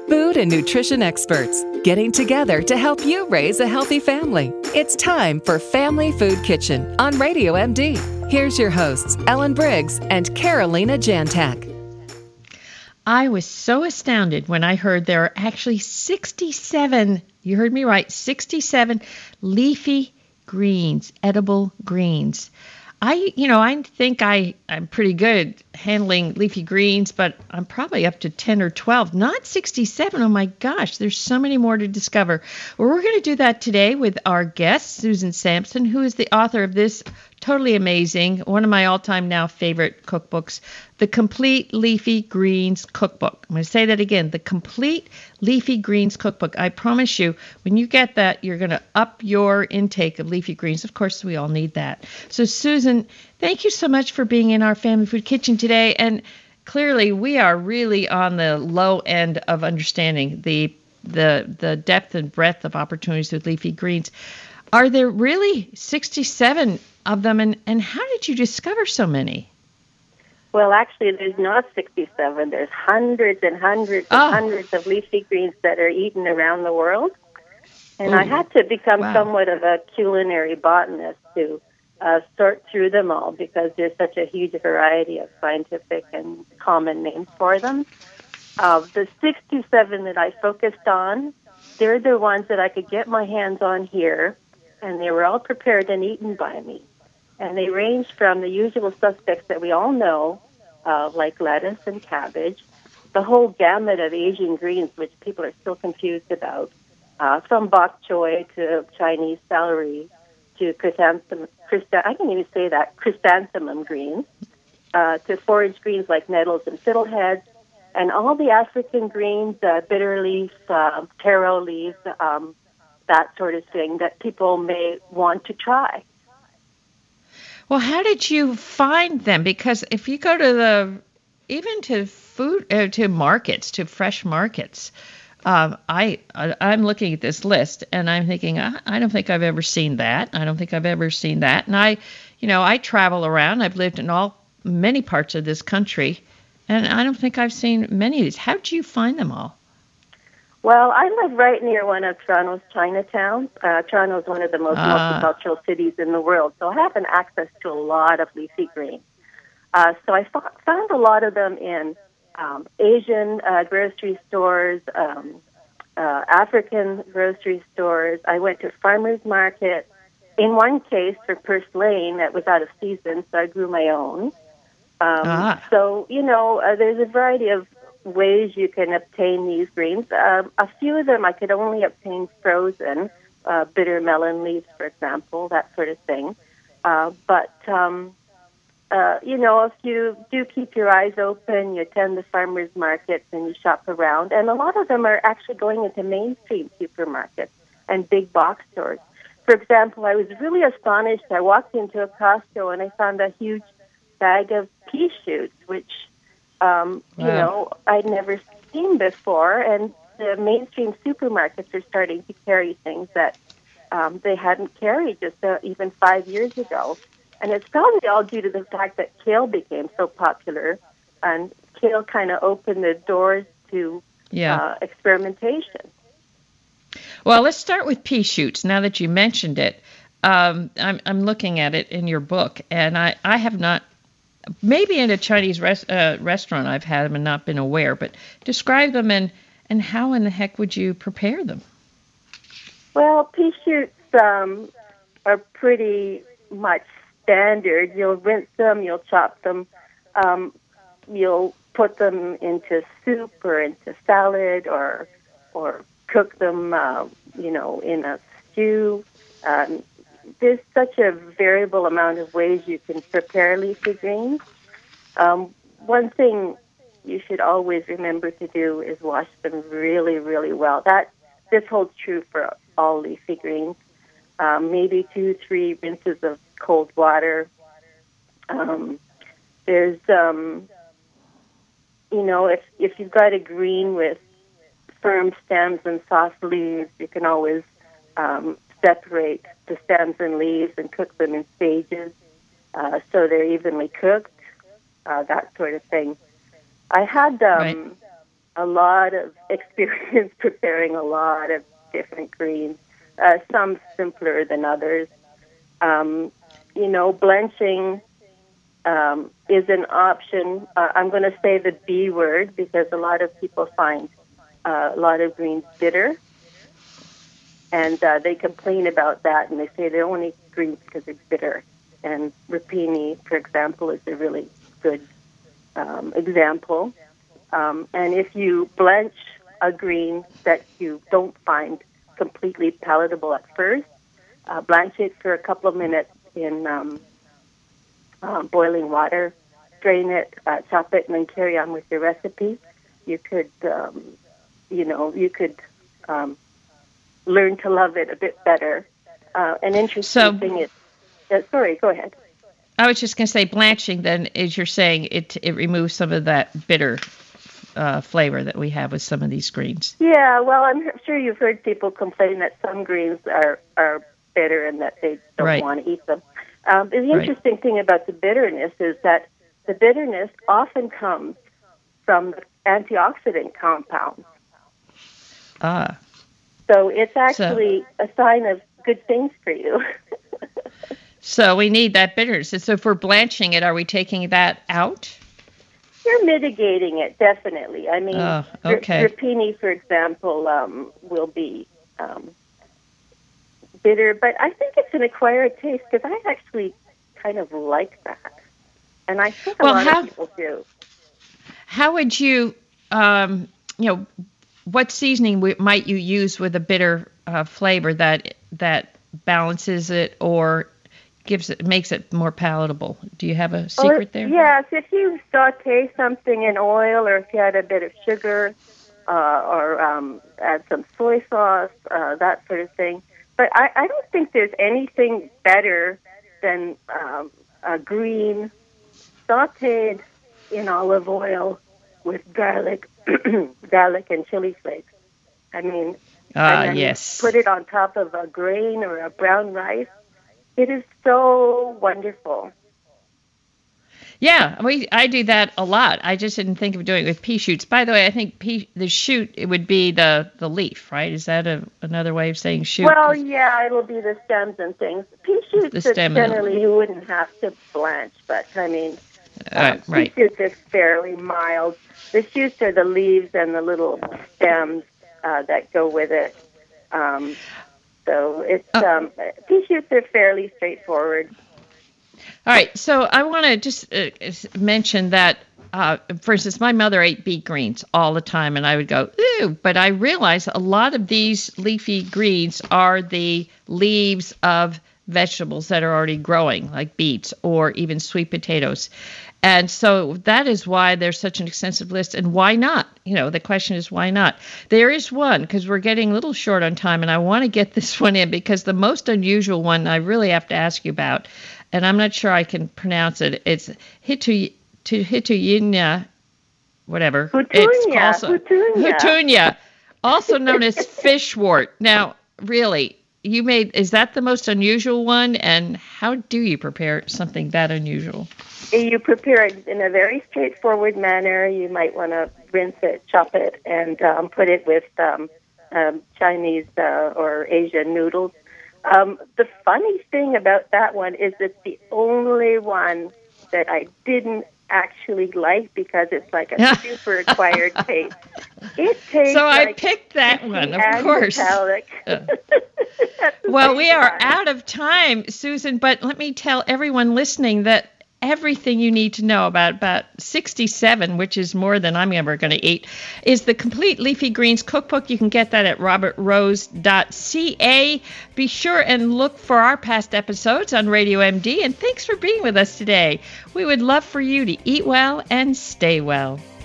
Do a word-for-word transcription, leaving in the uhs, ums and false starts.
Food and nutrition experts getting together to help you raise a healthy family. It's time for Family Food Kitchen on Radio M D. Here's your hosts, Ellen Briggs and Carolina Jantak. I was so astounded when I heard there are actually sixty-seven, you heard me right, sixty-seven leafy greens, edible greens. I, you know, I think I, I'm pretty good at handling leafy greens, but I'm probably up to ten or twelve, not sixty-seven. Oh my gosh, there's so many more to discover. Well, we're going to do that today with our guest, Susan Sampson, who is the author of this totally amazing, one of my all-time now favorite cookbooks, The Complete Leafy Greens Cookbook. I'm going to say that again, The Complete Leafy Greens Cookbook. I promise you, when you get that, you're going to up your intake of leafy greens. Of course, we all need that. So, Susan, thank you so much for being in our Family Food Kitchen today. And clearly, we are really on the low end of understanding the the the depth and breadth of opportunities with leafy greens. Are there really sixty-seven of them, and, and how did you discover so many? Well, actually, there's not sixty-seven. There's hundreds and hundreds and oh. hundreds of leafy greens that are eaten around the world. And Ooh. I had to become Wow. somewhat of a culinary botanist to uh, sort through them all because there's such a huge variety of scientific and common names for them. Uh, the sixty-seven that I focused on, they're the ones that I could get my hands on here, and they were all prepared and eaten by me. And they range from the usual suspects that we all know, uh, like lettuce and cabbage, the whole gamut of Asian greens, which people are still confused about, uh, from bok choy to Chinese celery to chrysanthemum, chrysa- I can even say that, chrysanthemum greens, uh, to forage greens like nettles and fiddleheads, and all the African greens, uh, bitter leaf, uh, taro leaves, um, that sort of thing that people may want to try. Well, how did you find them? Because if you go to the, even to food, uh, to markets, to fresh markets, um, I, I, I'm looking at this list and I'm thinking, I, I don't think I've ever seen that. I don't think I've ever seen that. And I, you know, I travel around. I've lived in all, many parts of this country, and I don't think I've seen many of these. How did you find them all? Well, I live right near one of Toronto's Chinatowns. Uh, Toronto is one of the most Ah. multicultural cities in the world, so I have an access to a lot of leafy greens. Uh, so I fo- found a lot of them in um, Asian uh, grocery stores, um, uh, African grocery stores. I went to farmers market. In one case, for purslane, that was out of season, so I grew my own. Um, Ah. So, you know, uh, there's a variety of ways you can obtain these greens. Um, a few of them I could only obtain frozen, uh, bitter melon leaves, for example, that sort of thing. Uh, but, um, uh, you know, if you do keep your eyes open, you attend the farmers markets and you shop around, and a lot of them are actually going into mainstream supermarkets and big box stores. For example, I was really astonished. I walked into a Costco and I found a huge bag of pea shoots, which Um, you Wow. know, I'd never seen before, and the mainstream supermarkets are starting to carry things that um, they hadn't carried just uh, even five years ago. And it's probably all due to the fact that kale became so popular, and kale kind of opened the doors to Yeah. uh, experimentation. Well, let's start with pea shoots. Now that you mentioned it, um, I'm, I'm looking at it in your book, and I, I have not, maybe in a Chinese res, uh, restaurant I've had them and not been aware, but describe them and, and how in the heck would you prepare them? Well, pea shoots um, are pretty much standard. You'll rinse them, you'll chop them, um, you'll put them into soup or into salad or or cook them, uh, you know, in a stew. Um, there's such a variable amount of ways you can prepare leafy greens. Um, one thing you should always remember to do is wash them really, really well. That this holds true for all leafy greens. Um, maybe two, three rinses of cold water. Um, there's, um, you know, if if you've got a green with firm stems and soft leaves, you can always um, separate the stems and leaves and cook them in stages uh, so they're evenly cooked, uh, that sort of thing. I had um, Right. a lot of experience preparing a lot of different greens, uh, some simpler than others. Um, you know, blanching um, is an option. Uh, I'm going to say the B word because a lot of people find uh, a lot of greens bitter. And uh, they complain about that, and they say they don't eat greens because they're bitter. And rapini, for example, is a really good um, example. Um, and if you blanch a green that you don't find completely palatable at first, uh, blanch it for a couple of minutes in um, uh, boiling water, drain it, uh, chop it, and then carry on with your recipe. You could, um, you know, you could um, learn to love it a bit better. Uh, an interesting so, thing is, uh, sorry, go ahead. I was just going to say blanching, then, as you're saying, it it removes some of that bitter uh, flavor that we have with some of these greens. Yeah, well, I'm sure you've heard people complain that some greens are, are bitter and that they don't right. want to eat them. Um, the interesting right. thing about the bitterness is that the bitterness often comes from the antioxidant compounds. Ah. So it's actually so, a sign of good things for you. So we need that bitterness. So if we're blanching it, are we taking that out? You're mitigating it, definitely. I mean, oh, okay. rapini, for example, um, will be um, bitter, but I think it's an acquired taste because I actually kind of like that. And I think a well, lot how, of people do. How would you, um, you know, what seasoning w- might you use with a bitter uh, flavor that that balances it or gives it makes it more palatable? Do you have a secret oh, there? Yes, if you saute something in oil, or if you add a bit of sugar, uh, or um, add some soy sauce, uh, that sort of thing. But I, I don't think there's anything better than um, a green sauteed in olive oil with garlic, garlic and chili flakes. I mean, ah, and then yes. Put it on top of a grain or a brown rice. It is so wonderful. Yeah, we I do that a lot. I just didn't think of doing it with pea shoots. By the way, I think pea, the shoot, it would be the, the leaf, right? Is that a, another way of saying shoot? Well, yeah, it'll be the stems and things. Pea shoots the stem generally you wouldn't have to blanch, but I mean, uh, um, right. pea shoots are fairly mild. The shoots are the leaves and the little stems uh, that go with it. Um, so it's oh. um, pea shoots are fairly straightforward. All right, so I want to just uh, mention that, uh, for instance, my mother ate beet greens all the time, and I would go, ew, but I realized a lot of these leafy greens are the leaves of vegetables that are already growing, like beets or even sweet potatoes. And so that is why there's such an extensive list. And why not? You know, the question is, why not? There is one, because we're getting a little short on time, and I want to get this one in because the most unusual one I really have to ask you about, and I'm not sure I can pronounce it. It's Hitu, Hituyinya, whatever. Hutunya, it's also, Hutunya. Hutunya, also known as fishwort. Now, really, you made, is that the most unusual one? And how do you prepare something that unusual? You prepare it in a very straightforward manner. You might want to rinse it, chop it, and um, put it with um, um, Chinese uh, or Asian noodles. Um, the funny thing about that one is it's the only one that I didn't actually like because it's like a super acquired taste. It tastes so I like picked that one, of course. Well, we are time. out of time, Susan, but let me tell everyone listening that everything you need to know about about sixty-seven, which is more than I'm ever going to eat, is the Complete Leafy Greens Cookbook. You can get that at robert rose dot c a. Be sure and look for our past episodes on Radio M D, and thanks for being with us today. We would love for you to eat well and stay well.